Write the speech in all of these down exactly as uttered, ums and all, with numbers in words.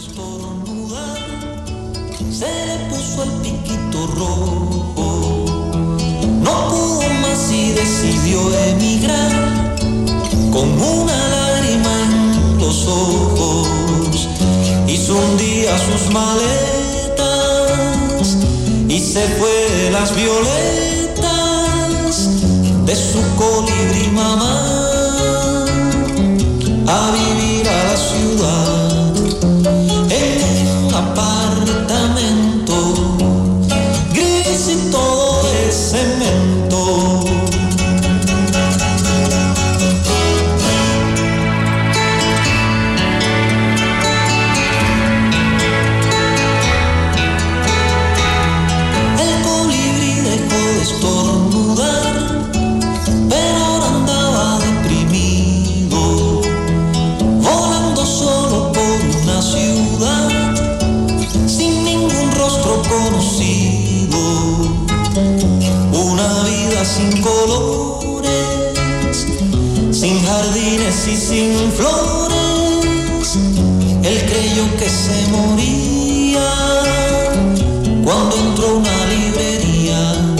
Se le puso el piquito rojo, no pudo más y decidió emigrar con una lágrima en los ojos. Hizo un día sus maletas y se fue de las violetas de su colibrí mamá a vivir a la ciudad. En un apartamento gris y todo de cemento. El colibrí dejó de estornudar, pero ahora andaba deprimido, volando solo por una ciudad sin ningún rostro conocido, una vida sin colores, sin jardines y sin flores. Él creyó que se moría cuando entró a una librería.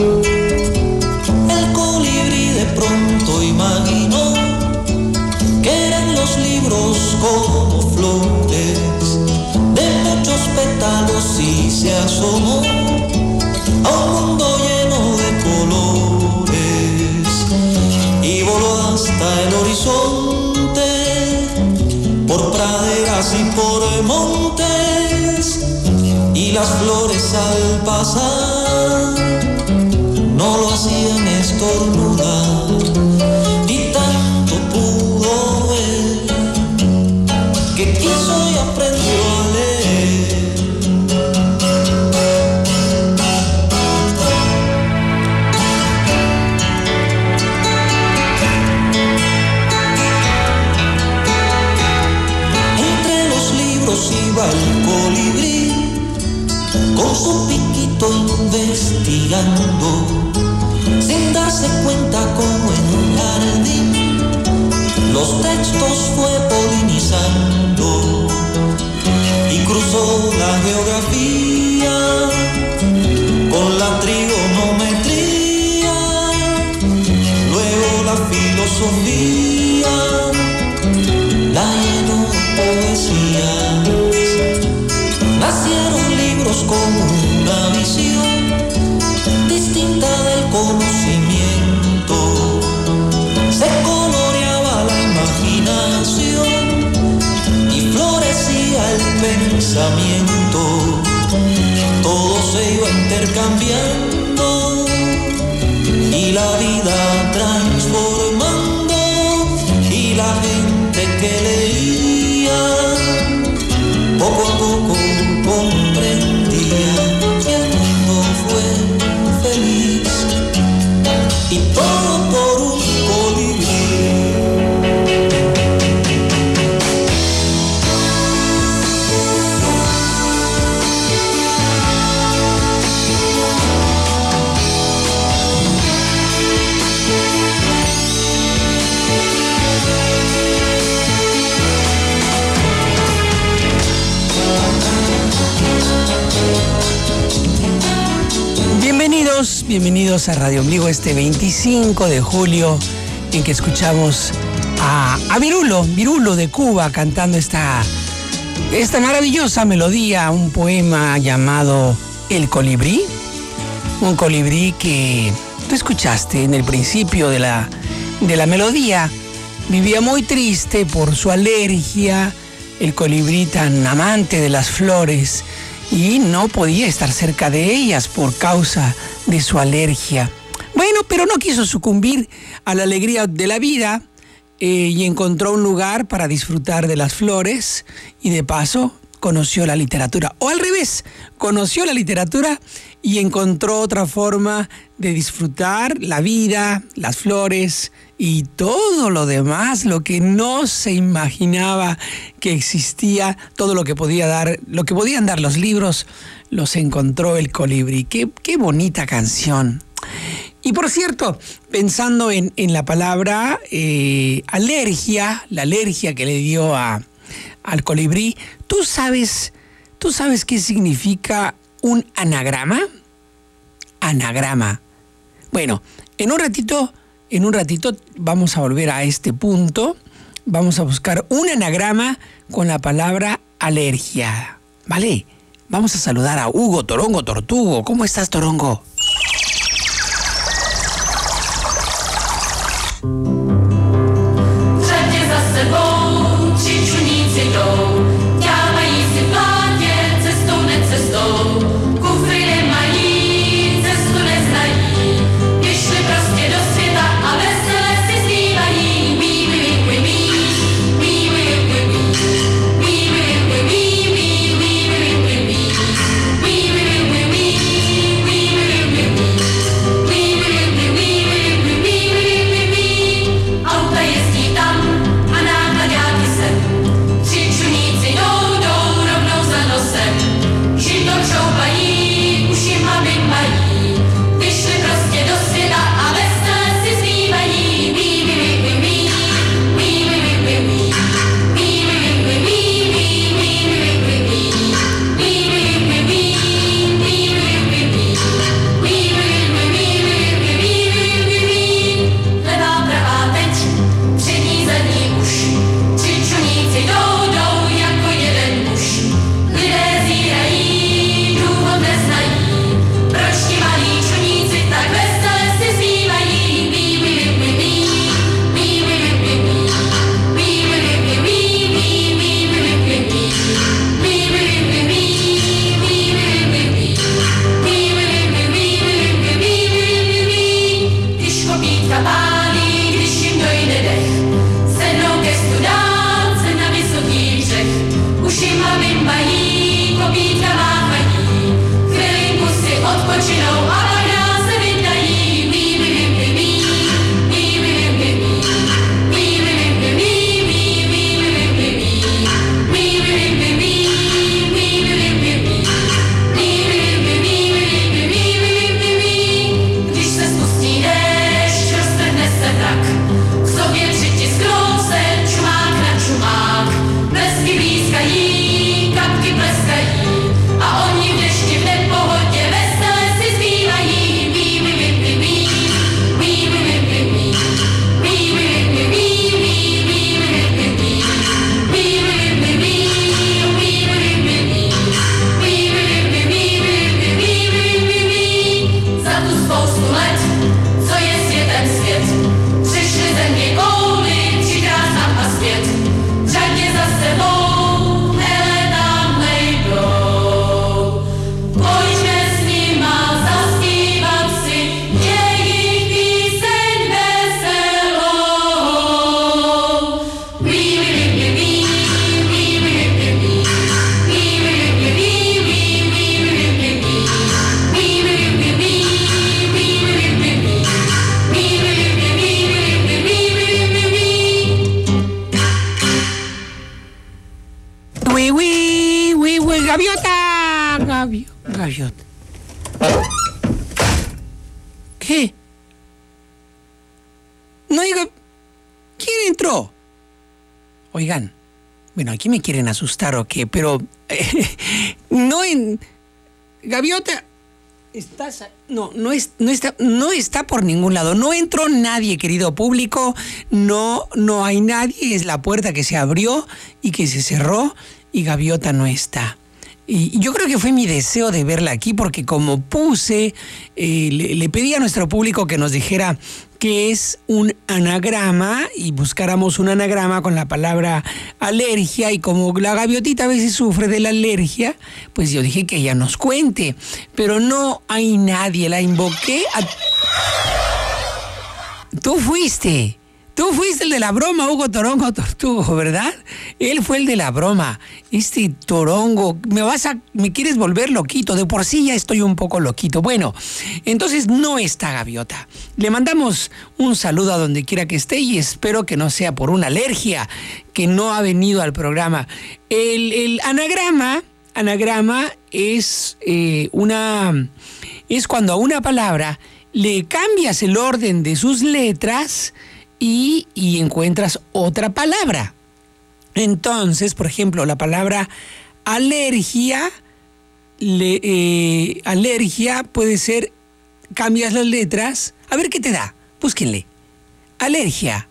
El colibrí de pronto imaginó que eran los libros como flores de muchos pétalos y se asomó a un mundo lleno de colores y voló hasta el horizonte, por praderas y por montes, y las flores al pasar no lo hacían estornudar, y tanto pudo ver que quiso y aprendió a leer. Entre los libros iba el colibrí con su piquito investigando, sin darse cuenta como en un jardín los textos fue polinizando y cruzó la geografía con la trigonometría, luego la filosofía la llenó de poesías. Nacieron libros con una visión distinta del conocimiento, se coloreaba la imaginación y florecía el pensamiento, todo se iba intercambiando y la vida transformando, y la gente que leía poco a poco comprendía que el mundo fue feliz y todo por un colibrí. Bienvenidos, bienvenidos a Radio Ombligo este veinticinco de julio, en que escuchamos a, a Virulo, Virulo de Cuba cantando esta, esta maravillosa melodía, un poema llamado El Colibrí, un colibrí que tú escuchaste en el principio de la, de la melodía. Vivía muy triste por su alergia, el colibrí tan amante de las flores, y no podía estar cerca de ellas por causa de su alergia. Bueno, pero no quiso sucumbir a la alegría de la vida eh, y encontró un lugar para disfrutar de las flores y de paso conoció la literatura. O al revés, conoció la literatura y encontró otra forma de disfrutar la vida, las flores y todo lo demás, lo que no se imaginaba que existía, todo lo que podía dar, lo que podían dar los libros, los encontró el colibrí. Qué, qué bonita canción. Y por cierto, pensando en, en la palabra eh, alergia, la alergia que le dio a, al colibrí. ¿Tú sabes, tú sabes qué significa un anagrama? Anagrama. Bueno, en un ratito, en un ratito vamos a volver a este punto. Vamos a buscar un anagrama con la palabra alergia. ¿Vale? Vamos a saludar a Hugo Torongo Tortugo. ¿Cómo estás, Torongo? Gaviota. ¿Qué? No diga... ¿Quién entró? Oigan, bueno, aquí me quieren asustar o qué, pero... Eh, no en... Gaviota... Estás... No, no, es, no, está, no está por ningún lado. No entró nadie, querido público. No, no hay nadie. Es la puerta que se abrió y que se cerró y Gaviota no está. Y yo creo que fue mi deseo de verla aquí porque como puse, eh, le, le pedí a nuestro público que nos dijera qué es un anagrama y buscáramos un anagrama con la palabra alergia, y como la gaviotita a veces sufre de la alergia, pues yo dije que ella nos cuente, pero no hay nadie. La invoqué a... Tú fuiste. Tú fuiste el de la broma, Hugo Torongo Tortugo, ¿verdad? Él fue el de la broma. Este Torongo, me vas a, me quieres volver loquito. De por sí ya estoy un poco loquito. Bueno, entonces no está Gaviota. Le mandamos un saludo a donde quiera que esté y espero que no sea por una alergia que no ha venido al programa. El, el anagrama, anagrama es eh, una, es cuando a una palabra le cambias el orden de sus letras. Y, y encuentras otra palabra. Entonces, por ejemplo, la palabra alergia, le, eh, alergia puede ser, cambias las letras, a ver qué te da, búsquenle. Alergia.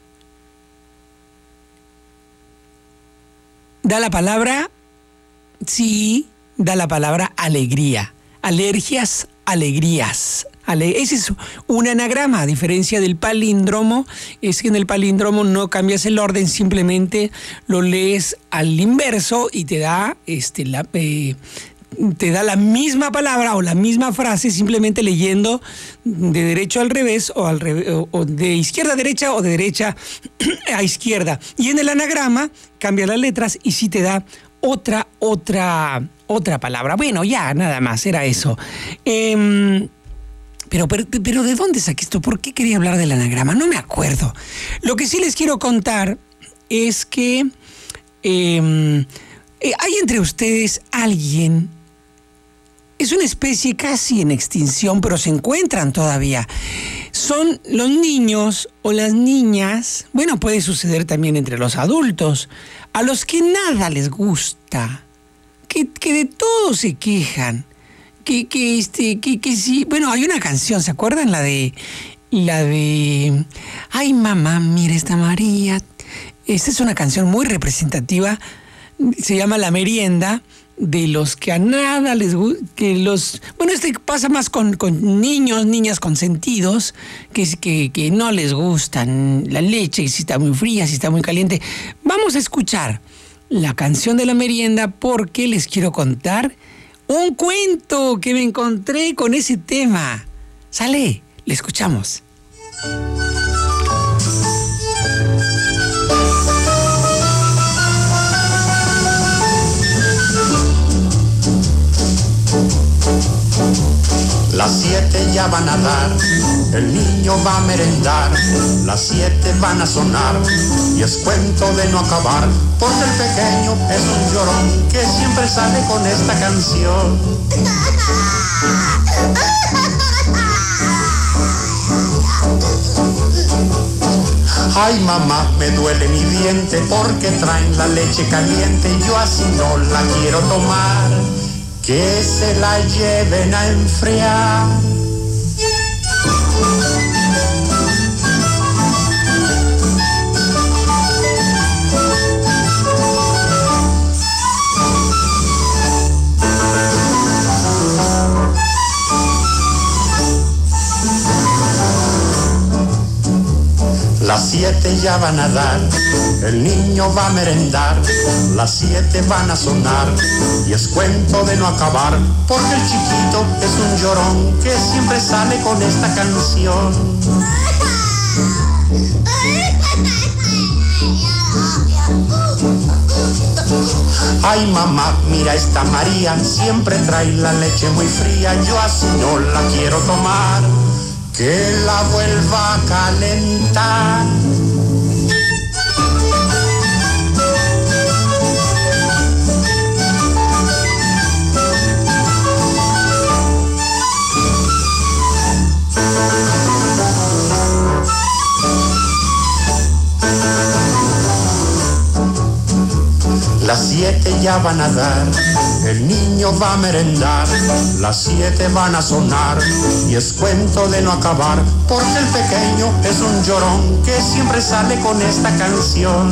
Da la palabra, sí, da la palabra alegría. Alergias, alegrías. Ale- ese es un anagrama, a diferencia del palíndromo, es que en el palíndromo no cambias el orden, simplemente lo lees al inverso y te da, este, la, eh, te da la misma palabra o la misma frase simplemente leyendo de derecho al revés o, al revés, o, o de izquierda a derecha o de derecha a izquierda. Y en el anagrama cambia las letras y sí te da otra, otra, otra palabra. Bueno, ya, nada más, era eso. Eh, Pero, pero, pero ¿de dónde saqué esto? ¿Por qué quería hablar del anagrama? No me acuerdo. Lo que sí les quiero contar es que eh, eh, hay entre ustedes alguien, es una especie casi en extinción, pero se encuentran todavía. Son los niños o las niñas, bueno, puede suceder también entre los adultos, a los que nada les gusta, que, que de todo se quejan. Que, que, este, que, que sí, bueno, hay una canción, ¿se acuerdan? La de, la de, ay mamá, mira esta María. Esta es una canción muy representativa, se llama La Merienda, de los que a nada les gusta, que los, bueno, este pasa más con, con niños, niñas consentidos, que, que, que no les gustan la leche, si está muy fría, si está muy caliente. Vamos a escuchar la canción de La Merienda porque les quiero contar un cuento que me encontré con ese tema. Sale, le escuchamos. Las siete ya van a dar, el niño va a merendar, las siete van a sonar, y es cuento de no acabar, porque el pequeño es un llorón que siempre sale con esta canción. Ay mamá, me duele mi diente porque traen la leche caliente, yo así no la quiero tomar. Que se la lleven a enfriar. Las siete ya van a dar, el niño va a merendar, las siete van a sonar, y es cuento de no acabar, porque el chiquito es un llorón que siempre sale con esta canción. Ay mamá, mira esta María, siempre trae la leche muy fría, yo así no la quiero tomar. Que la vuelva a calentar. Las siete ya van a dar, el niño va a merendar, las siete van a sonar, y es cuento de no acabar, porque el pequeño es un llorón que siempre sale con esta canción.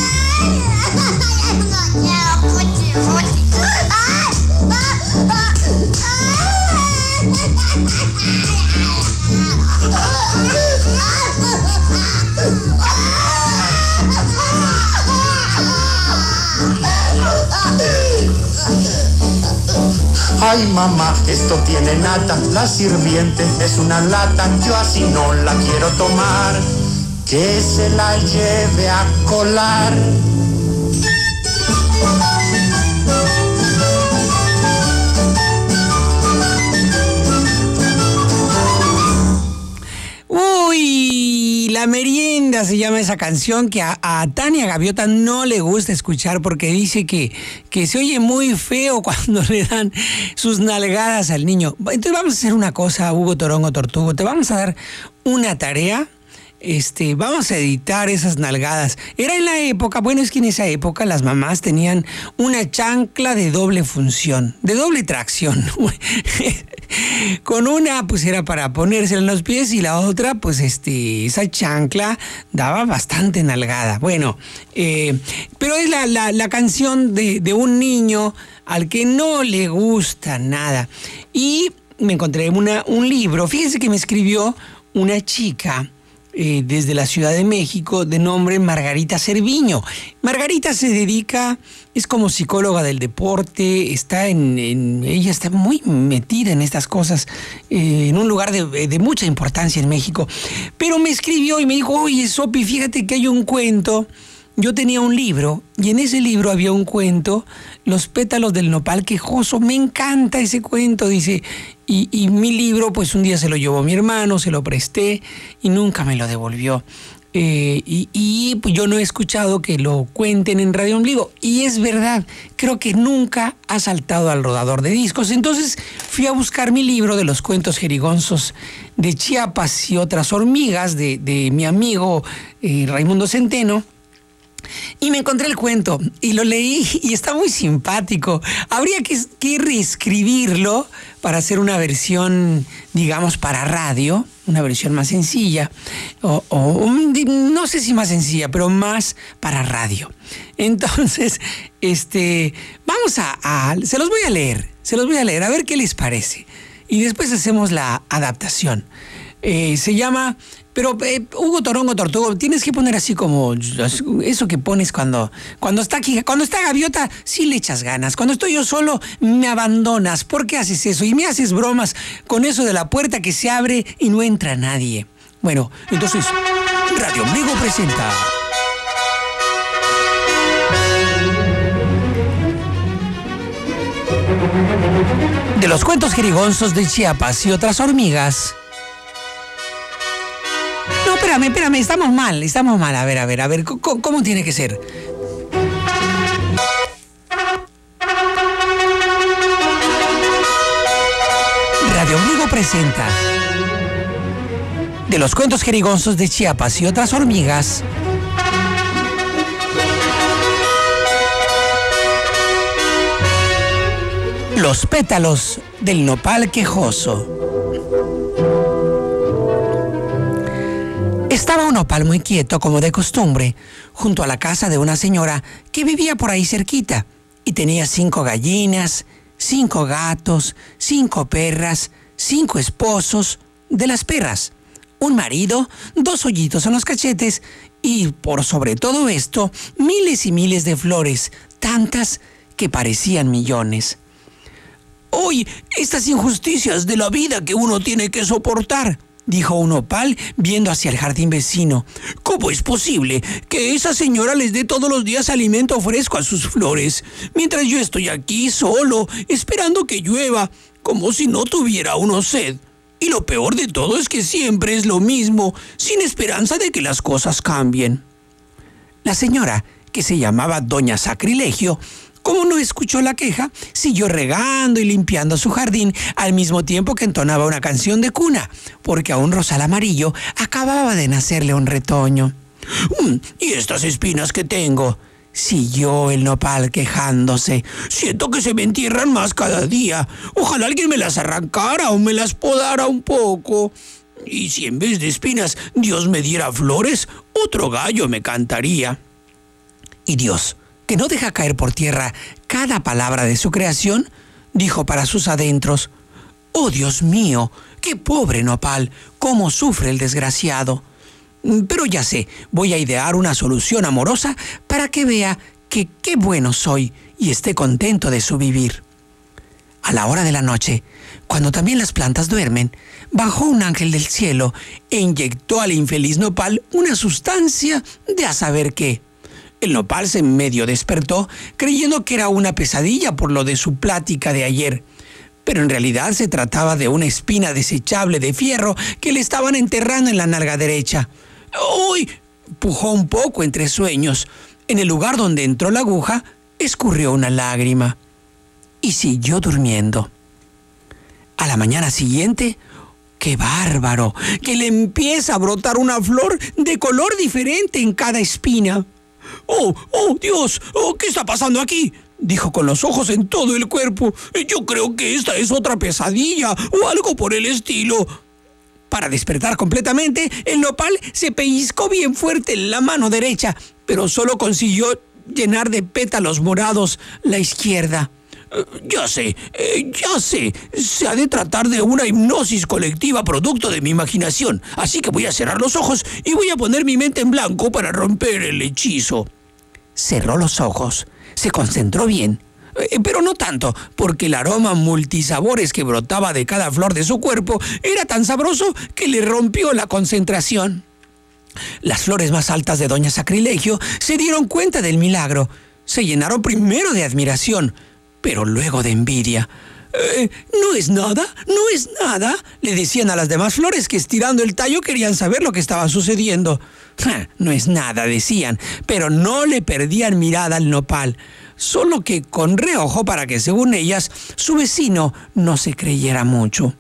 Ay mamá, esto tiene nata, la sirviente es una lata, yo así no la quiero tomar, que se la lleve a colar. Uy, La Merienda se llama esa canción que a, a Tania Gaviota no le gusta escuchar porque dice que, que se oye muy feo cuando le dan sus nalgadas al niño. Entonces vamos a hacer una cosa, Hugo Torongo Tortugo, te vamos a dar una tarea. este, vamos a editar esas nalgadas. Era en la época, bueno, es que en esa época las mamás tenían una chancla de doble función, de doble tracción. Con una, pues era para ponérsela en los pies, y la otra, pues este, esa chancla daba bastante nalgada. Bueno, eh, pero es la, la, la canción de, de un niño al que no le gusta nada. Y me encontré una, un libro, fíjense que me escribió una chica eh, desde la Ciudad de México de nombre Margarita Cerviño. Margarita se dedica, es como psicóloga del deporte, está en, en ella está muy metida en estas cosas, eh, en un lugar de, de mucha importancia en México. Pero me escribió y me dijo, oye, Sopi, fíjate que hay un cuento. Yo tenía un libro y en ese libro había un cuento, Los pétalos del nopal quejoso. Me encanta ese cuento, dice. Y, y mi libro, pues un día se lo llevó mi hermano, se lo presté y nunca me lo devolvió. Eh, y, y pues yo no he escuchado que lo cuenten en Radio Ombligo. Y es verdad, creo que nunca ha saltado al rodador de discos. Entonces fui a buscar mi libro de los cuentos jerigonzos de Chiapas y otras hormigas de, de mi amigo eh, Raimundo Centeno. Y me encontré el cuento y lo leí y está muy simpático. Habría que, que reescribirlo para hacer una versión, digamos, para radio, una versión más sencilla, o, o no sé si más sencilla, pero más para radio. Entonces, este, vamos a, a, se los voy a leer, se los voy a leer, a ver qué les parece. Y después hacemos la adaptación. Eh, se llama... Pero, eh, Hugo Torongo Tortugo, tienes que poner así como eso que pones cuando, cuando está aquí, cuando está Gaviota, sí le echas ganas. Cuando estoy yo solo, me abandonas. ¿Por qué haces eso? Y me haces bromas con eso de la puerta que se abre y no entra nadie. Bueno, entonces, Radio Ombligo presenta... De los cuentos jerigonzos de Chiapas y otras hormigas... No, espérame, espérame, estamos mal, estamos mal. A ver, a ver, a ver, ¿cómo, cómo tiene que ser? Radio Ombligo presenta De los cuentos jerigonzos de Chiapas y otras hormigas. Los pétalos del nopal quejoso. Estaba un nopal muy quieto, como de costumbre, junto a la casa de una señora que vivía por ahí cerquita y tenía cinco gallinas, cinco gatos, cinco perras, cinco esposos de las perras, un marido, dos hoyitos en los cachetes y, por sobre todo esto, miles y miles de flores, tantas que parecían millones. ¡Hoy, estas injusticias de la vida que uno tiene que soportar!, dijo un nopal viendo hacia el jardín vecino. ¿Cómo es posible que esa señora les dé todos los días alimento fresco a sus flores, mientras yo estoy aquí solo, esperando que llueva, como si no tuviera uno sed? Y lo peor de todo es que siempre es lo mismo, sin esperanza de que las cosas cambien. La señora, que se llamaba Doña Sacrilegio, como no escuchó la queja, siguió regando y limpiando su jardín al mismo tiempo que entonaba una canción de cuna, porque a un rosal amarillo acababa de nacerle un retoño. Mm, ¿Y estas espinas que tengo?, siguió el nopal quejándose. Siento que se me entierran más cada día. Ojalá alguien me las arrancara o me las podara un poco. Y si en vez de espinas Dios me diera flores, otro gallo me cantaría. Y Dios, que no deja caer por tierra cada palabra de su creación, dijo para sus adentros: «Oh, Dios mío, qué pobre nopal, cómo sufre el desgraciado. Pero ya sé, voy a idear una solución amorosa para que vea que qué bueno soy y esté contento de su vivir». A la hora de la noche, cuando también las plantas duermen, bajó un ángel del cielo e inyectó al infeliz nopal una sustancia de a saber qué. El nopal se medio despertó, creyendo que era una pesadilla por lo de su plática de ayer. Pero en realidad se trataba de una espina desechable de fierro que le estaban enterrando en la nalga derecha. ¡Uy! Pujó un poco entre sueños. En el lugar donde entró la aguja, escurrió una lágrima. Y siguió durmiendo. A la mañana siguiente, ¡Qué bárbaro! Que le empieza a brotar una flor de color diferente en cada espina. ¡Oh, oh, Dios! Oh, ¿qué está pasando aquí?, dijo con los ojos en todo el cuerpo. Yo creo que esta es otra pesadilla o algo por el estilo. Para despertar completamente, el nopal se pellizcó bien fuerte en la mano derecha, pero solo consiguió llenar de pétalos morados la izquierda. Ya sé, eh, ya sé, se ha de tratar de una hipnosis colectiva producto de mi imaginación, así que voy a cerrar los ojos y voy a poner mi mente en blanco para romper el hechizo. Cerró los ojos, se concentró bien, eh, pero no tanto, porque el aroma multisabores que brotaba de cada flor de su cuerpo era tan sabroso que le rompió la concentración. Las flores más altas de Doña Sacrilegio se dieron cuenta del milagro. Se llenaron primero de admiración, pero luego de envidia. Eh, no es nada, no es nada, le decían a las demás flores que estirando el tallo querían saber lo que estaba sucediendo. Ja, no es nada, decían, pero no le perdían mirada al nopal, solo que con reojo para que, según ellas, su vecino no se creyera mucho.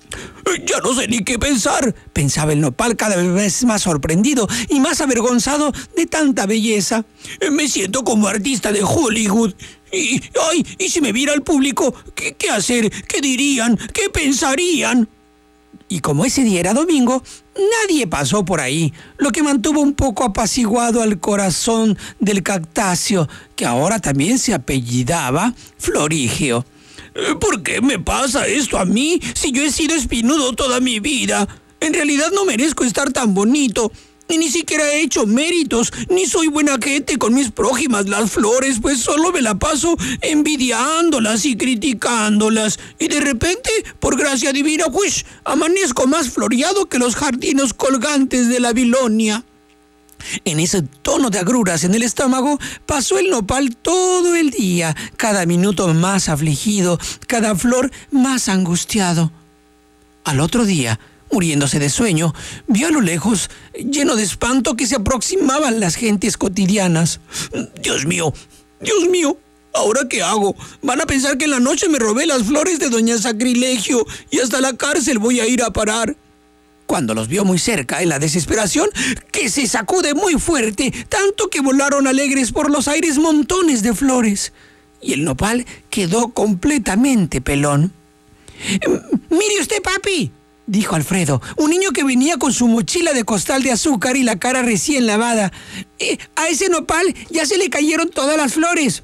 Ya no sé ni qué pensar, pensaba el nopal cada vez más sorprendido y más avergonzado de tanta belleza. Me siento como artista de Hollywood. Y, ay, y si me viera el público, ¿qué, qué hacer? ¿Qué dirían? ¿Qué pensarían? Y como ese día era domingo, nadie pasó por ahí, lo que mantuvo un poco apaciguado al corazón del cactáceo, que ahora también se apellidaba Florigio. ¿Por qué me pasa esto a mí si yo he sido espinudo toda mi vida? En realidad no merezco estar tan bonito. Y ni siquiera he hecho méritos, ni soy buena gente con mis prójimas las flores, pues solo me la paso envidiándolas y criticándolas. Y de repente, por gracia divina, pues, amanezco más floreado que los jardines colgantes de la Babilonia. En ese tono de agruras en el estómago, pasó el nopal todo el día, cada minuto más afligido, cada flor más angustiado. Al otro día, muriéndose de sueño, vio a lo lejos, lleno de espanto, que se aproximaban las gentes cotidianas. Dios mío, Dios mío, ¿ahora qué hago? Van a pensar que en la noche me robé las flores de Doña Sacrilegio y hasta la cárcel voy a ir a parar. Cuando los vio muy cerca, en la desesperación, que se sacude muy fuerte, tanto que volaron alegres por los aires montones de flores. Y el nopal quedó completamente pelón. «Mire usted, papi», dijo Alfredo, un niño que venía con su mochila de costal de azúcar y la cara recién lavada. Eh, a ese nopal ya se le cayeron todas las flores.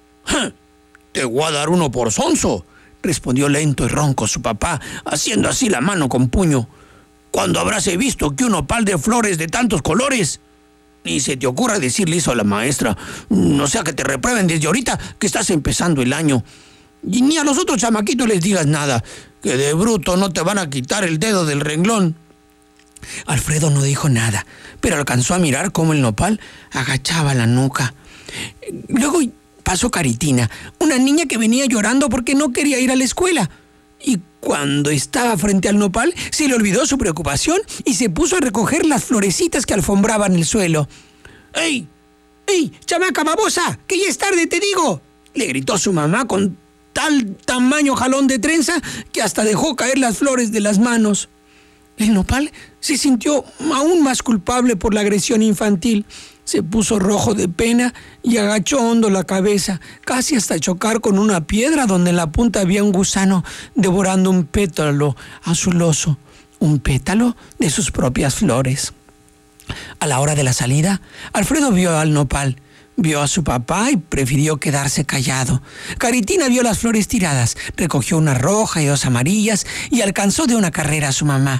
«Te voy a dar uno por sonso», respondió lento y ronco su papá, haciendo así la mano con puño. «¿Cuándo habrás visto que un nopal de flores de tantos colores? Ni se te ocurra decirle eso a la maestra, no sea que te reprueben desde ahorita que estás empezando el año. Y ni a los otros chamaquitos les digas nada, que de bruto no te van a quitar el dedo del renglón». Alfredo no dijo nada, pero alcanzó a mirar cómo el nopal agachaba la nuca. Luego pasó Caritina, una niña que venía llorando porque no quería ir a la escuela. Y cuando estaba frente al nopal, se le olvidó su preocupación y se puso a recoger las florecitas que alfombraban el suelo. ¡Ey! ¡Ey, chamaca babosa! ¡Que ya es tarde, te digo!, le gritó su mamá con tal tamaño jalón de trenza que hasta dejó caer las flores de las manos. El nopal se sintió aún más culpable por la agresión infantil. Se puso rojo de pena y agachó hondo la cabeza, casi hasta chocar con una piedra donde en la punta había un gusano devorando un pétalo azuloso, un pétalo de sus propias flores. A la hora de la salida, Alfredo vio al nopal, vio a su papá y prefirió quedarse callado. Caritina vio las flores tiradas, recogió una roja y dos amarillas y alcanzó de una carrera a su mamá.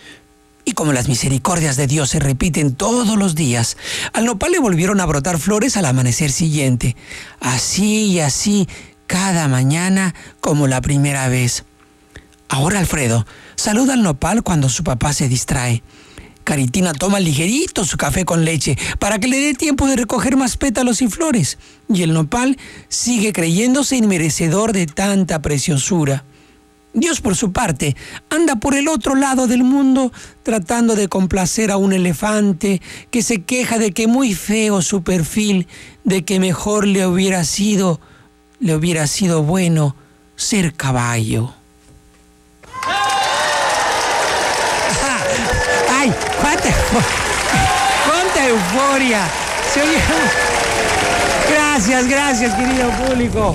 Y como las misericordias de Dios se repiten todos los días, al nopal le volvieron a brotar flores al amanecer siguiente. Así y así, cada mañana como la primera vez. Ahora Alfredo saluda al nopal cuando su papá se distrae. Caritina toma ligerito su café con leche para que le dé tiempo de recoger más pétalos y flores. Y el nopal sigue creyéndose inmerecedor de tanta preciosura. Dios, por su parte, anda por el otro lado del mundo tratando de complacer a un elefante que se queja de que muy feo su perfil, de que mejor le hubiera sido, le hubiera sido bueno ser caballo. ¡Cuánta, cuánta euforia! Se oye... Gracias, gracias, querido público.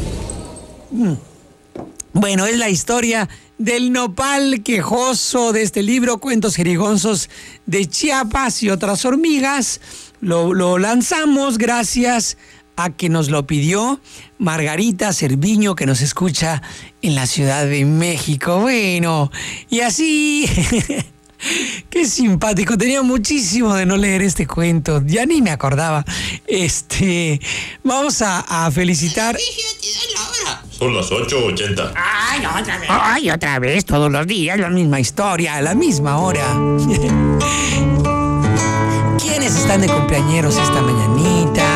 Bueno, es la historia del nopal quejoso de este libro, Cuentos Jerigonzos de Chiapas y otras hormigas. Lo, lo lanzamos gracias a que nos lo pidió Margarita Cerviño, que nos escucha en la Ciudad de México. Bueno, y así... Qué simpático, tenía muchísimo de no leer este cuento, ya ni me acordaba. Este, vamos a, a felicitar. Son las ocho ochenta. Ay, otra vez. Ay, otra vez, todos los días, la misma historia, a la misma hora. ¿Quiénes están de cumpleañeros esta mañanita?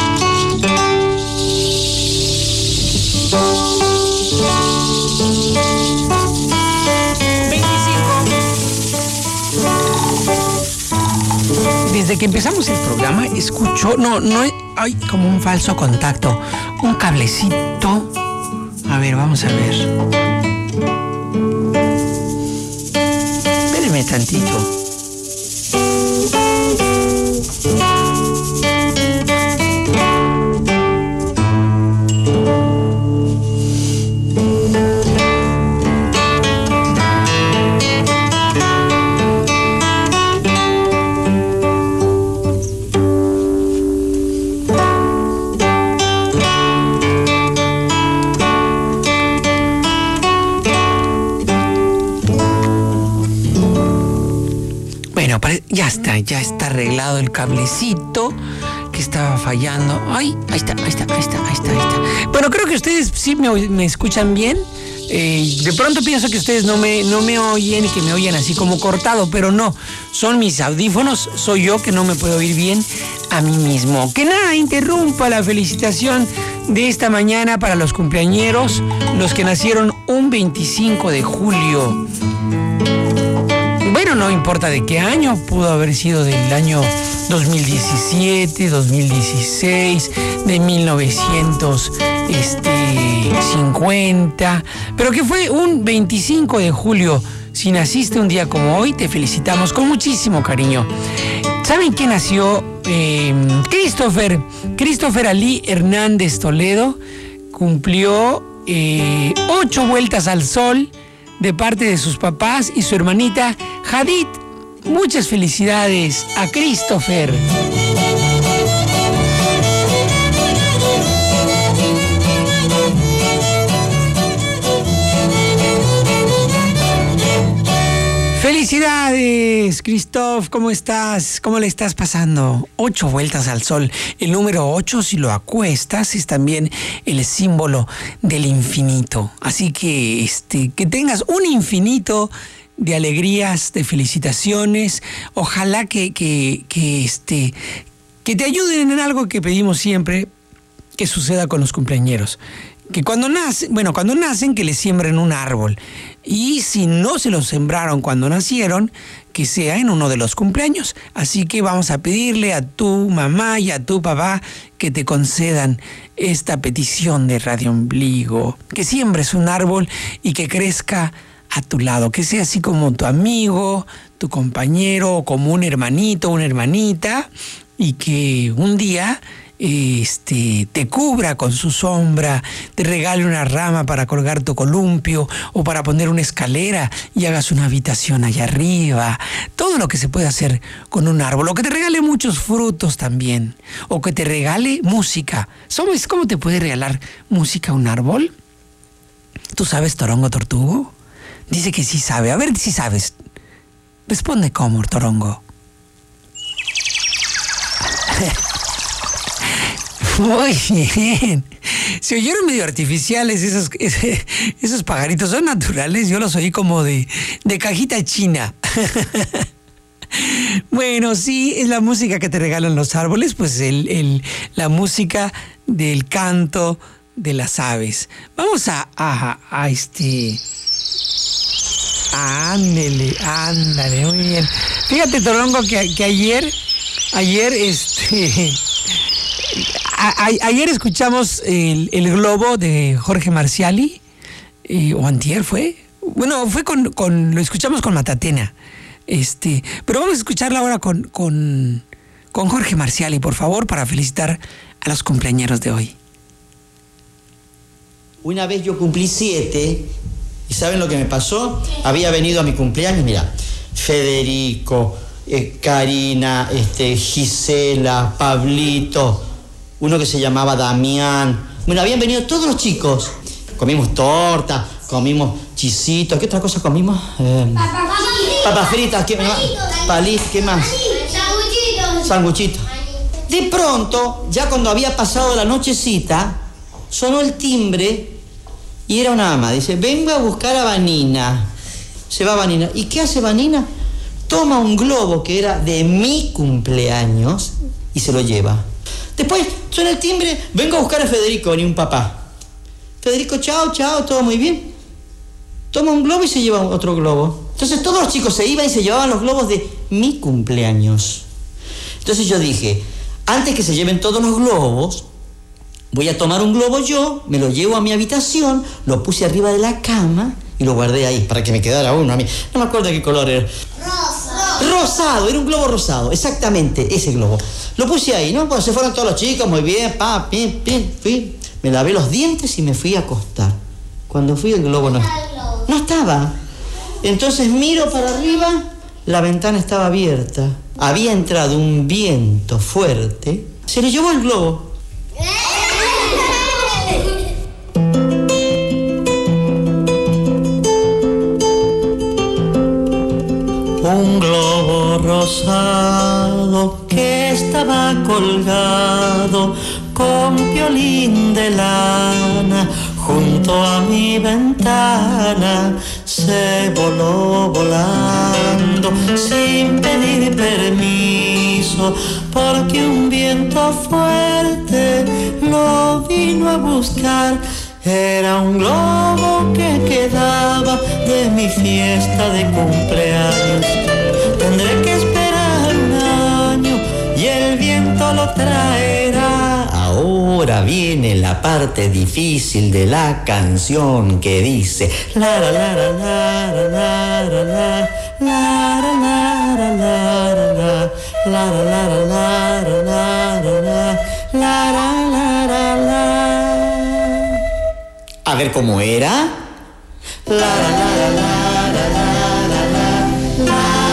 Desde que empezamos el programa escucho, no, no, hay como un falso contacto, un cablecito. A ver, vamos a ver. Espérenme tantito. Ya está, ya está arreglado el cablecito que estaba fallando. Ay, ahí está, ahí está, ahí está, ahí está, ahí está. Bueno, creo que ustedes sí me, me escuchan bien. Eh, de pronto pienso que ustedes no me, no me oyen y que me oyen así como cortado, pero no, son mis audífonos, soy yo que no me puedo oír bien a mí mismo. Que nada interrumpa la felicitación de esta mañana para los cumpleañeros, los que nacieron un veinticinco de julio. Bueno, no importa de qué año, pudo haber sido del año dos mil diecisiete, dos mil dieciséis, de mil novecientos cincuenta, pero que fue un veinticinco de julio. Si naciste un día como hoy, te felicitamos con muchísimo cariño. ¿Saben quién nació? Eh, Christopher, Christopher Ali Hernández Toledo, cumplió eh, ocho vueltas al sol de parte de sus papás y su hermanita Hadid. Muchas felicidades a Christopher. ¡Felicidades, Christoph! ¿Cómo estás? ¿Cómo le estás pasando? Ocho vueltas al sol. El número ocho, si lo acuestas, es también el símbolo del infinito. Así que, este, que tengas un infinito de alegrías, de felicitaciones. Ojalá que, que, que, este, que te ayuden en algo que pedimos siempre que suceda con los cumpleañeros. Que cuando nacen, bueno, cuando nacen, que les siembren un árbol. Y si no se lo sembraron cuando nacieron, que sea en uno de los cumpleaños. Así que vamos a pedirle a tu mamá y a tu papá que te concedan esta petición de Radio Ombligo. Que siembres un árbol y que crezca a tu lado. Que sea así como tu amigo, tu compañero, o como un hermanito, una hermanita. Y que un día... Este, te cubra con su sombra, te regale una rama para colgar tu columpio o para poner una escalera y hagas una habitación allá arriba. Todo lo que se puede hacer con un árbol. O que te regale muchos frutos también. O que te regale música. ¿Sabes cómo te puede regalar música un árbol? ¿Tú sabes, Torongo Tortugo? Dice que sí sabe. A ver si sabes. Responde cómo, Torongo. Muy bien. Se oyeron medio artificiales esos, esos pajaritos. Son naturales. Yo los oí como de, de cajita china. Bueno, sí, es la música que te regalan los árboles. Pues el, el, la música del canto de las aves. Vamos a, a, a este... Ándele, ándale, muy bien. Fíjate, Torongo, que, que ayer, ayer, este... A, a, ayer escuchamos el, el Globo de Jorge Marciali, eh, o antier fue, bueno, fue con, con, lo escuchamos con Matatena, Este, pero vamos a escucharla ahora con, con, con Jorge Marciali, por favor, para felicitar a los cumpleañeros de hoy. Una vez yo cumplí siete, ¿y saben lo que me pasó? Había venido a mi cumpleaños, mira, Federico, eh, Karina, este, Gisela, Pablito, uno que se llamaba Damián. Bueno, habían venido todos los chicos. Comimos torta, comimos chisitos. ¿Qué otra cosa comimos? Eh, papas fritas, ¿qué más? Palis, ¿qué más? Sanguchitos. Sanguchitos. De pronto, ya cuando había pasado la nochecita, sonó el timbre y era una ama. Dice, vengo a buscar a Vanina. Se va Vanina. ¿Y qué hace Vanina? Toma un globo que era de mi cumpleaños y se lo lleva. Después suena el timbre, vengo a buscar a Federico, ni un papá. Federico, chao, chao, todo muy bien. Toma un globo y se lleva otro globo. Entonces todos los chicos se iban y se llevaban los globos de mi cumpleaños. Entonces yo dije, antes que se lleven todos los globos, voy a tomar un globo yo, me lo llevo a mi habitación, lo puse arriba de la cama y lo guardé ahí para que me quedara uno a mí. No me acuerdo de qué color era. Rosa. Rosado, era un globo rosado, exactamente, ese globo. Lo puse ahí, ¿no? Bueno, se fueron todos los chicos, muy bien, pa, pim, pim, fui. Me lavé los dientes y me fui a acostar. Cuando fui el globo no, no estaba. Entonces miro para arriba, la ventana estaba abierta. Había entrado un viento fuerte, se le llevó el globo. Un globo rosado que estaba colgado con piolín de lana junto a mi ventana, se voló volando sin pedir permiso, porque un viento fuerte lo vino a buscar. Era un globo que quedaba de mi fiesta de cumpleaños. Tendré que esperar un año y el viento lo traerá. Ahora viene la parte difícil de la canción que dice la la la la la la la la la la la la la la la. A ver cómo era. La la la la la la la la la.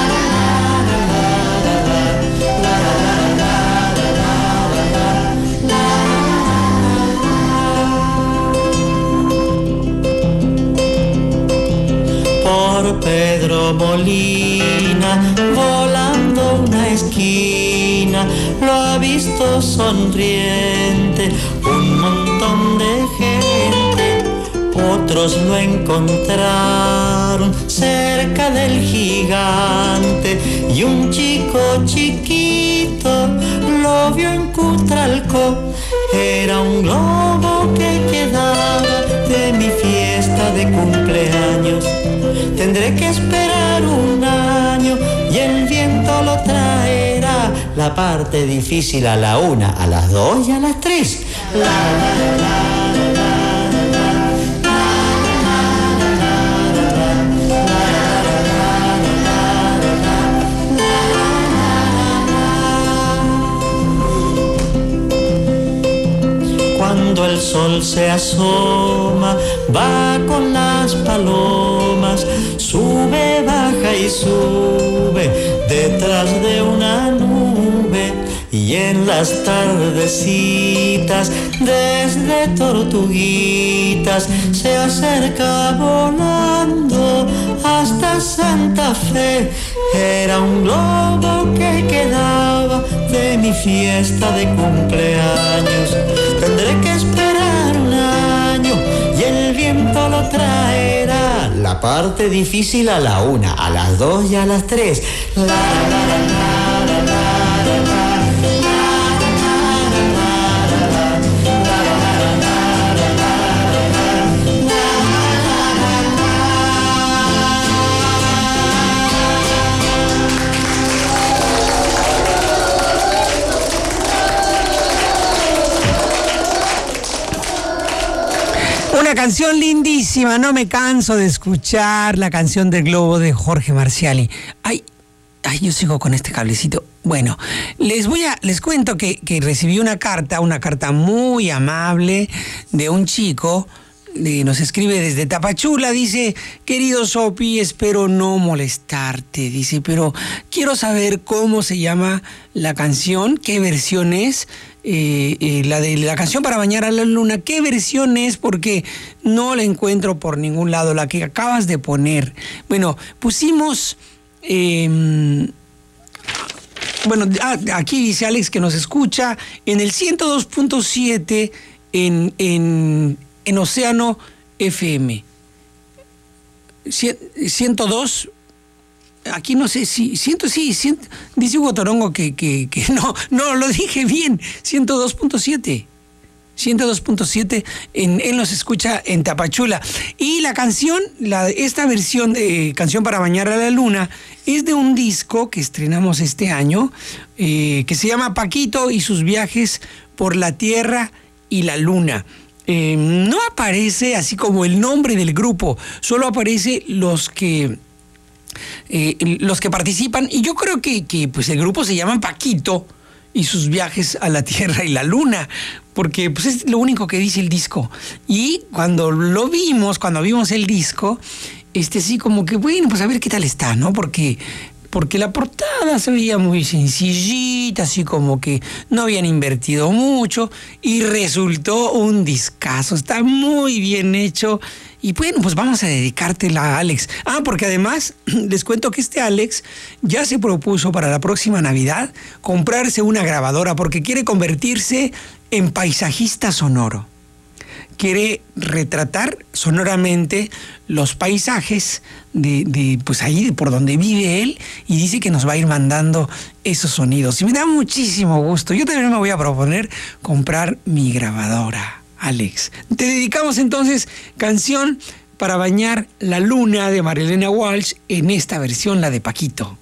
Por Pedro Molina, volando una esquina, lo ha visto sonriente un montón de gente. Otros lo encontraron cerca del gigante y un chico chiquito lo vio en Cutralcó. Era un globo que quedaba de mi fiesta de cumpleaños. Tendré que esperar un año y el viento lo traerá. La parte difícil a la una, a las dos y a las tres. La, la, la, la, la. Cuando el sol se asoma, va con las palomas, sube, baja y sube detrás de una nube. Y en las tardecitas, desde Tortuguitas, se acerca volando hasta Santa Fe. Era un globo que quedaba de mi fiesta de cumpleaños. Tendré que esperar un año y el viento lo traerá. La parte difícil a la una, a las dos y a las tres. La, la, la, la, la, la, la. Una canción lindísima, no me canso de escuchar la canción del globo de Jorge Marciali. Ay, Ay, yo sigo con este cablecito. Bueno, les voy a, les cuento que, que recibí una carta, una carta muy amable de un chico. Eh, nos escribe desde Tapachula, dice: querido Sopi, espero no molestarte, dice, pero quiero saber cómo se llama la canción, qué versión es, eh, eh, la de la canción para bañar a la luna, qué versión es, porque no la encuentro por ningún lado, la que acabas de poner. Bueno, pusimos... Eh, bueno, ah, aquí dice Alex que nos escucha en el ciento dos punto siete en... en en Océano F M. ciento dos, aquí no sé si, ciento, sí, ciento, dice Hugo Torongo que, que, que no, no, lo dije bien, ciento dos punto siete. ciento dos punto siete, en, él nos escucha en Tapachula. Y la canción, la, esta versión de Canción para bañar a la luna, es de un disco que estrenamos este año, eh, que se llama Paquito y sus viajes por la Tierra y la Luna. Eh, no aparece así como el nombre del grupo, solo aparece los que eh, los que participan, y yo creo que, que pues el grupo se llama Paquito y sus viajes a la Tierra y la Luna, porque pues es lo único que dice el disco. Y cuando lo vimos, cuando vimos el disco, este sí como que bueno, pues a ver qué tal está, ¿no? Porque porque la portada se veía muy sencillita, así como que no habían invertido mucho, y resultó un discazo, está muy bien hecho. Y bueno, pues vamos a dedicártela a Alex. Ah, porque además les cuento que este Alex ya se propuso para la próxima Navidad comprarse una grabadora, porque quiere convertirse en paisajista sonoro. Quiere retratar sonoramente los paisajes de, de, pues ahí por donde vive él, y dice que nos va a ir mandando esos sonidos. Y me da muchísimo gusto. Yo también me voy a proponer comprar mi grabadora, Alex. Te dedicamos entonces Canción para bañar la luna de Marilena Walsh, en esta versión, la de Paquito.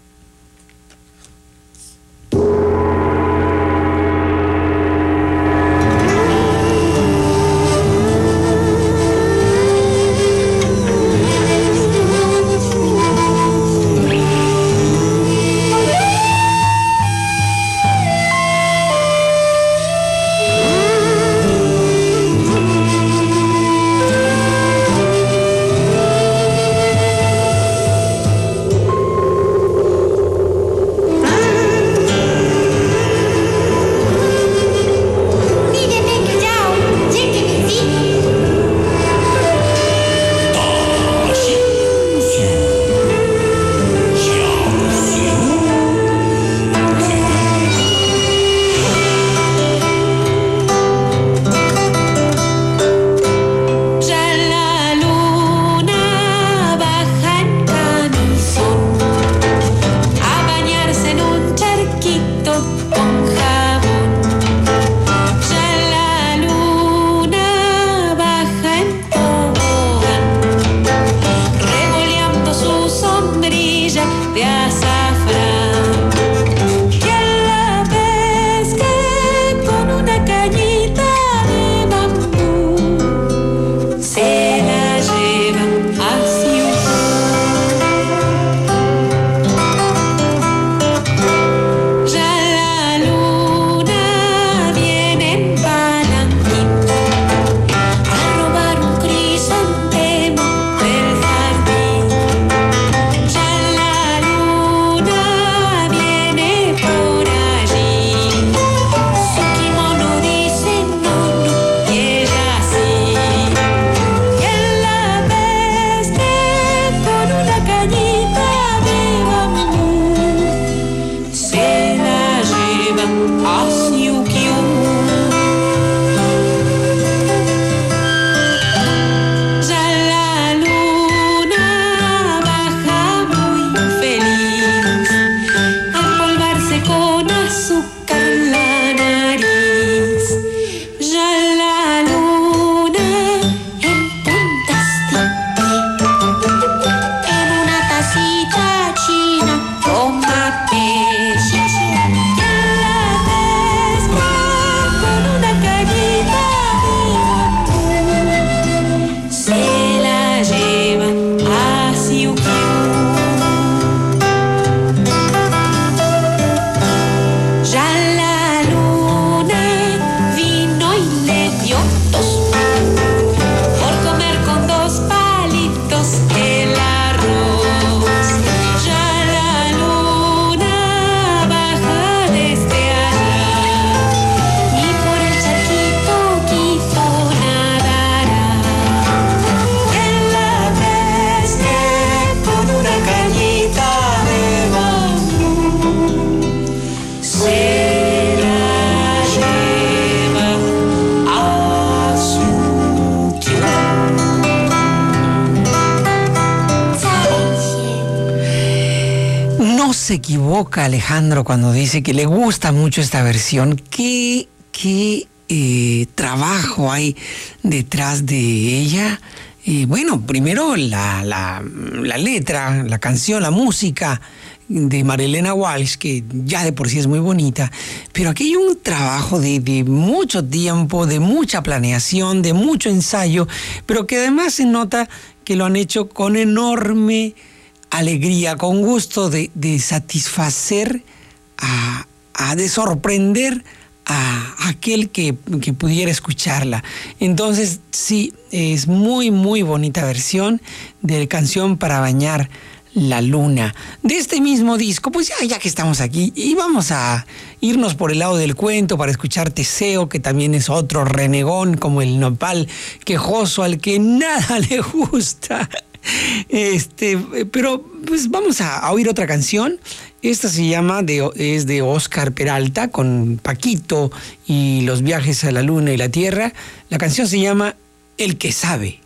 se equivoca Alejandro cuando dice que le gusta mucho esta versión. ¿Qué, qué eh, trabajo hay detrás de ella? Eh, bueno, primero la, la, la letra, la canción, la música de Marilena Walsh, que ya de por sí es muy bonita, pero aquí hay un trabajo de, de mucho tiempo, de mucha planeación, de mucho ensayo, pero que además se nota que lo han hecho con enorme alegría, con gusto de, de satisfacer, a, a de sorprender a aquel que, que pudiera escucharla. Entonces, sí, es muy, muy bonita versión de Canción para bañar la luna. De este mismo disco, pues ya, ya que estamos aquí, y vamos a irnos por el lado del cuento para escuchar Teseo, que también es otro renegón como el nopal quejoso al que nada le gusta. Este, pero pues vamos a, a oír otra canción. Esta se llama, de, es de Óscar Peralta, con Paquito y los viajes a la luna y la tierra. La canción se llama El que sabe.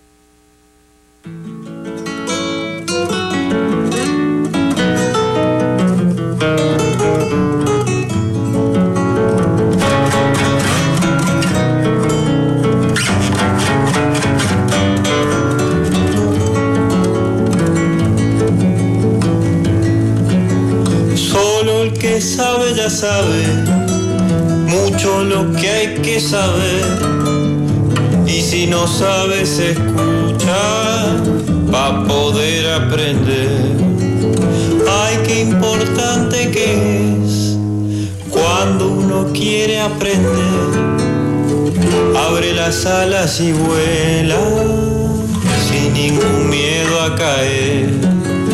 Que sabe ya sabe mucho lo que hay que saber, y si no sabes escuchar para poder aprender. Ay, qué importante que es cuando uno quiere aprender. Abre las alas y vuela sin ningún miedo a caer.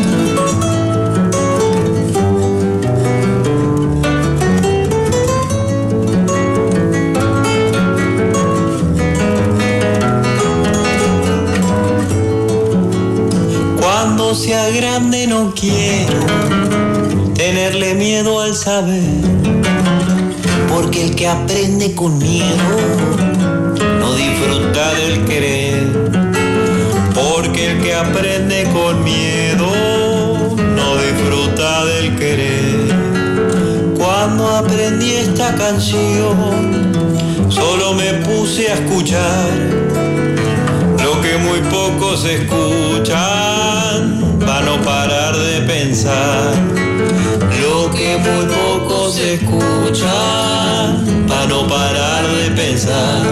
Cuando sea grande no quiero tenerle miedo al saber, porque el que aprende con miedo no disfruta del querer. Porque el que aprende con miedo no disfruta del querer. Cuando aprendí esta canción solo me puse a escuchar lo que muy pocos escuchan, para no parar de pensar. Lo que muy pocos escuchan, para no parar de pensar.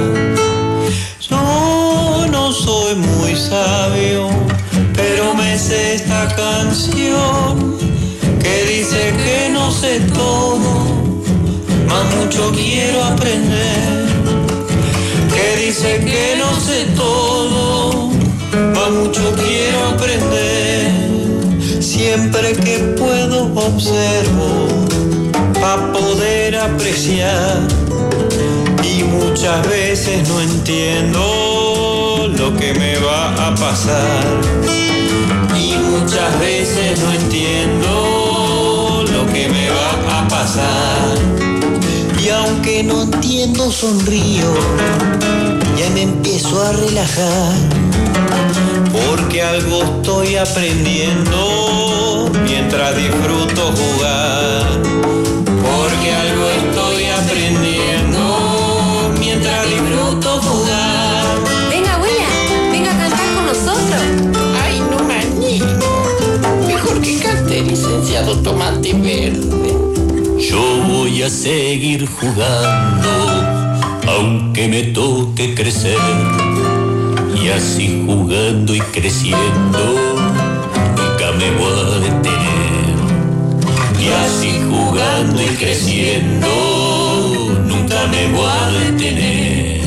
Yo no soy muy sabio, pero me sé esta canción que dice que no sé todo, mas mucho quiero aprender. Que dice que no sé todo, mas mucho quiero aprender. Siempre que puedo observo para poder apreciar, y muchas veces no entiendo lo que me va a pasar. Y muchas veces no entiendo lo que me va a pasar. Y aunque no entiendo sonrío, ya me empiezo a relajar, porque algo estoy aprendiendo mientras disfruto jugar. Porque algo estoy aprendiendo mientras disfruto jugar. Venga, abuela, venga a cantar con nosotros. Ay, no me animo. Mejor que cante, licenciado Tomate Verde. Yo voy a seguir jugando, aunque me toque crecer. Y así jugando y creciendo, nunca me voy a detener. Y así jugando y creciendo, nunca me voy a detener.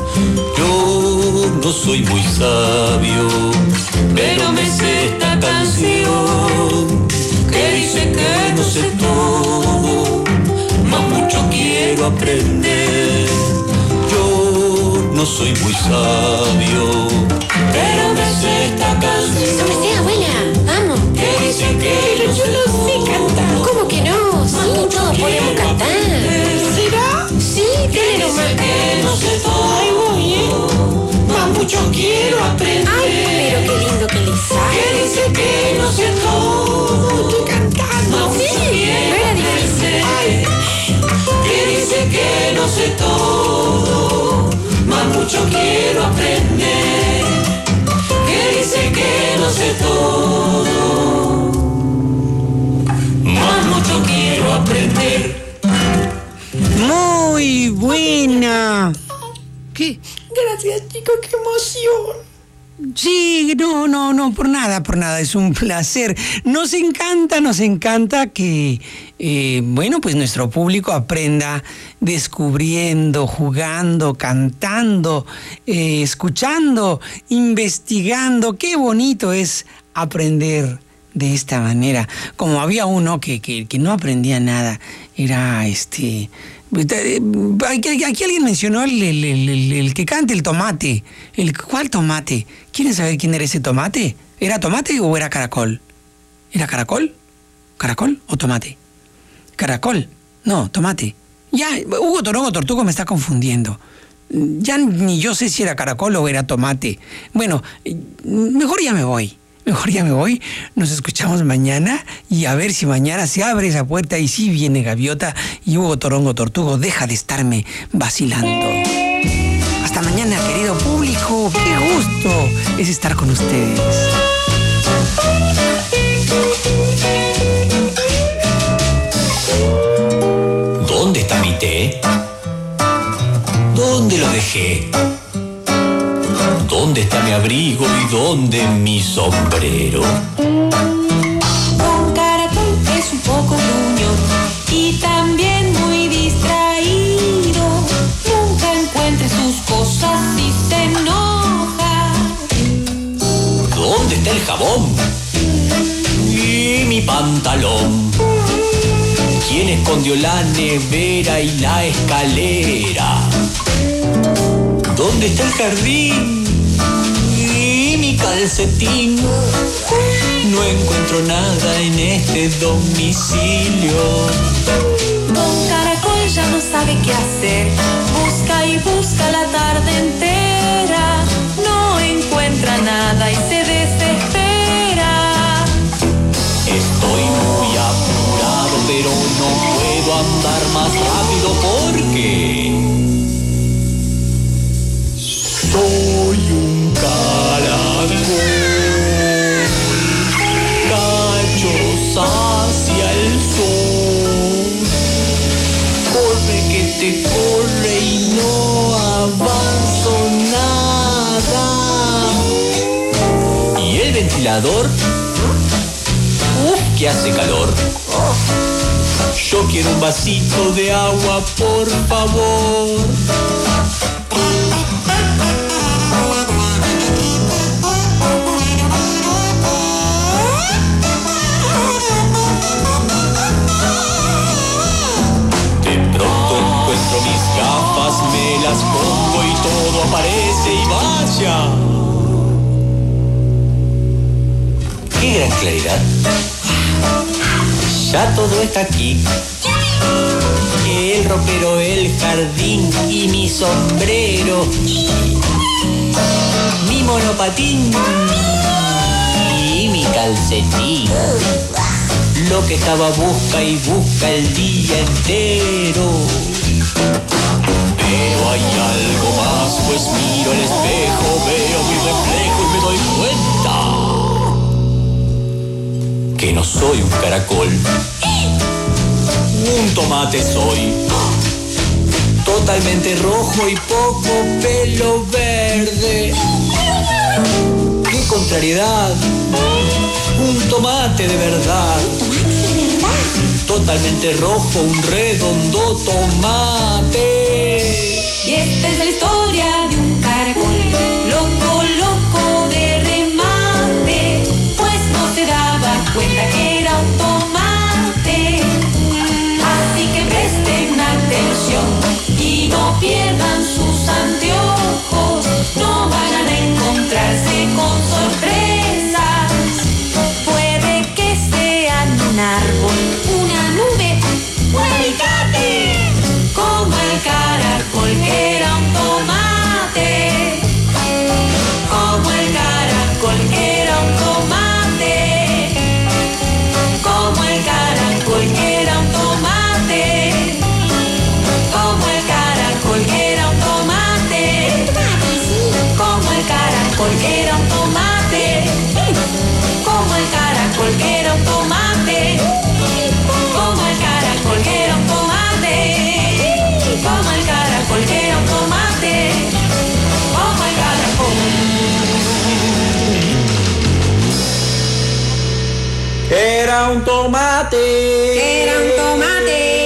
Yo no soy muy sabio, pero me sé esta canción que dice que no sé todo, mas mucho quiero aprender. Yo no soy muy sabio, pero me sé esta canción. No me sé, abuela, vamos. Que dice que no Yo sé no sé cantar. ¿Cómo que no? Sí, todos podemos cantar. ¿Será? Sí, tenemos dice que no sé todo. Ay, muy bien. Más mucho quiero aprender. Ay, pero qué lindo que le Que sale. dice que no sé todo. Estoy cantando. Sí, mucho quiero aprender, que dice que no sé todo, más mucho quiero aprender. Muy buena. ¿Qué? Gracias, chicos, qué emoción. Sí, no, no, no, por nada, por nada, es un placer. Nos encanta, nos encanta que, eh, bueno, pues nuestro público aprenda descubriendo, jugando, cantando, eh, escuchando, investigando. Qué bonito es aprender de esta manera. Como había uno que, que, que no aprendía nada, era este... Aquí, aquí alguien mencionó el, el, el, el, el que canta el tomate. El, ¿Cuál tomate? ¿Quieren saber quién era ese tomate? ¿Era tomate o era caracol? ¿Era caracol? ¿Caracol o tomate? Caracol. No, tomate. Ya, Hugo Torongo Tortugo me está confundiendo. Ya ni yo sé si era caracol o era tomate. Bueno, mejor ya me voy. Mejor ya me voy, nos escuchamos mañana y a ver si mañana se abre esa puerta y sí viene Gaviota y Hugo Torongo Tortugo deja de estarme vacilando. Hasta mañana, querido público, qué gusto es estar con ustedes. ¿Dónde está mi té? ¿Dónde lo dejé? ¿Dónde está mi abrigo y dónde mi sombrero? Don Caracol es un poco gruñón y también muy distraído. Nunca encuentra sus cosas y se enoja. ¿Dónde está el jabón? Y mi pantalón. ¿Quién escondió la nevera y la escalera? ¿Dónde está el jardín? Y mi calcetín. No encuentro nada en este domicilio. Don Caracol ya no sabe qué hacer. Busca y busca la tarde entera. No encuentra nada y se desespera. Estoy muy apurado, pero no puedo andar más rápido porque soy un caracol. Cachos hacia el sol. Corre que te corre y no avanzo nada. ¿Y el ventilador? Uf, que hace calor. Yo quiero un vasito de agua, por favor. De pronto encuentro mis gafas, me las pongo y todo aparece y vaya. ¡Qué gran claridad! Ya todo está aquí. El ropero, el jardín y mi sombrero. Mi monopatín y mi calcetín. Lo que estaba busca y busca el día entero. Pero hay algo más, pues miro el espejo, veo mi reflejo y me doy cuenta que no soy un caracol. Un tomate soy, totalmente rojo y poco pelo verde. ¡Qué contrariedad! Un tomate de verdad. Totalmente rojo, un redondo tomate. Y esta es la historia de un caracol, loco, loco de remate, pues no se daba cuenta que era un tomate. Así que presten atención y no pierdan sus anteojos, no vayan a encontrarse con sorpresas. Puede que sean un árbol, una nube, un alicate, como el caracol que era un tomate. Era un tomate. Era un tomate.